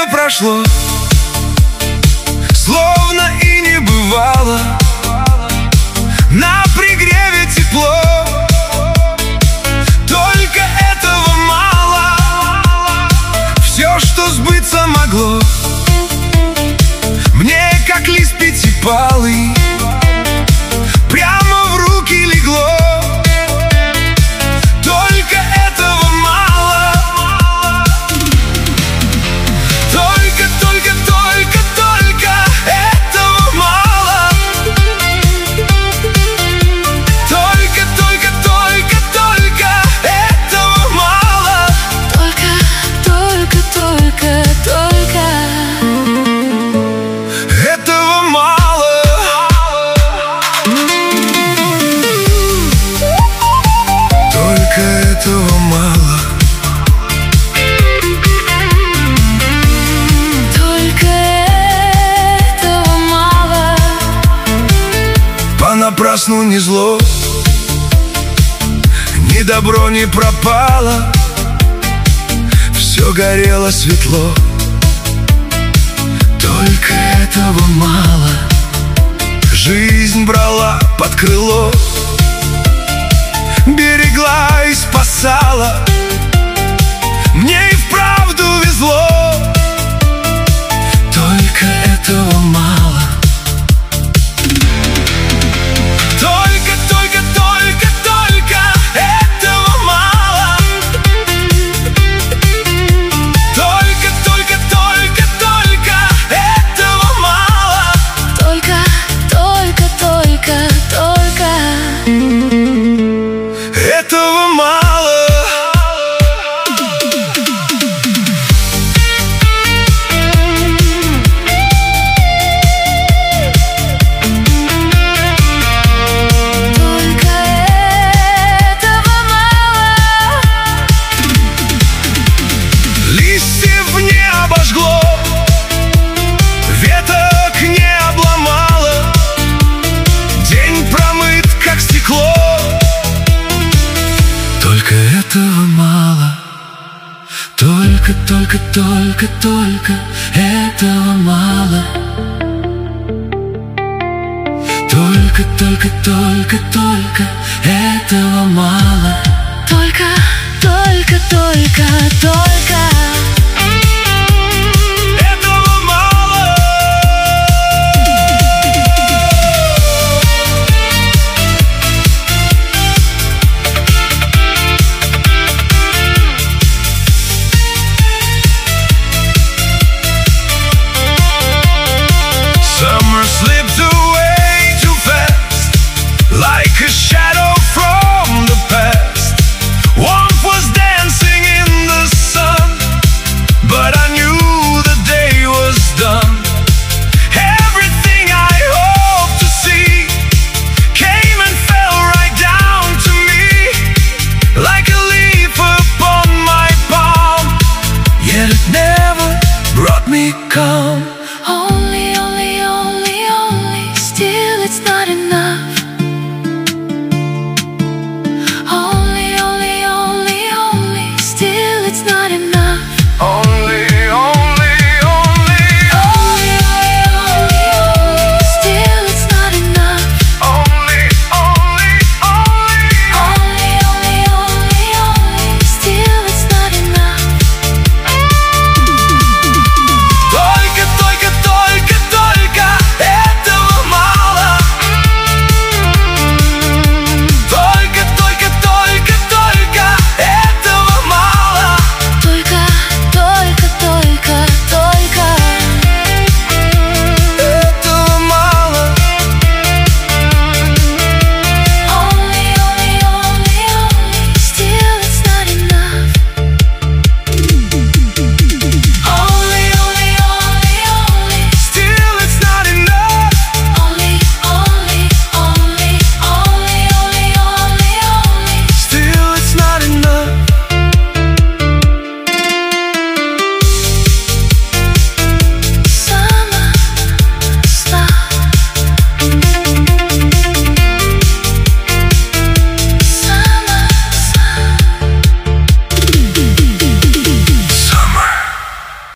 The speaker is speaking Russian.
лето прошло, словно и не бывало. На пригреве тепло, только этого мало. Все, что сбыться могло, мне как лист пятипалый прямо в руки легло. Только этого мало. Только этого мало. Только этого мало. Этого мало. Только этого мало. Только этого мало. Понапрасну ни зло, ни добро не пропало. Все горело светло. Только этого мало. Жизнь брала под крыло, берегла и спасала. Мне и вправду везло. Только этого мало. Только этого мало. Только этого мало. Этого мало. Листьев не обожгло, веток не обломало. День промыт, как стекло. Только этого мало. Только этого мало. Только этого мало. Только Этого мало. Summer slips away too fast, like a shadow from the past. Warmth was dancing in the sun, but I knew the day was done. Everything I hoped to see came and fell right down to me, like a leaf upon my palm. Yet it never brought me calm.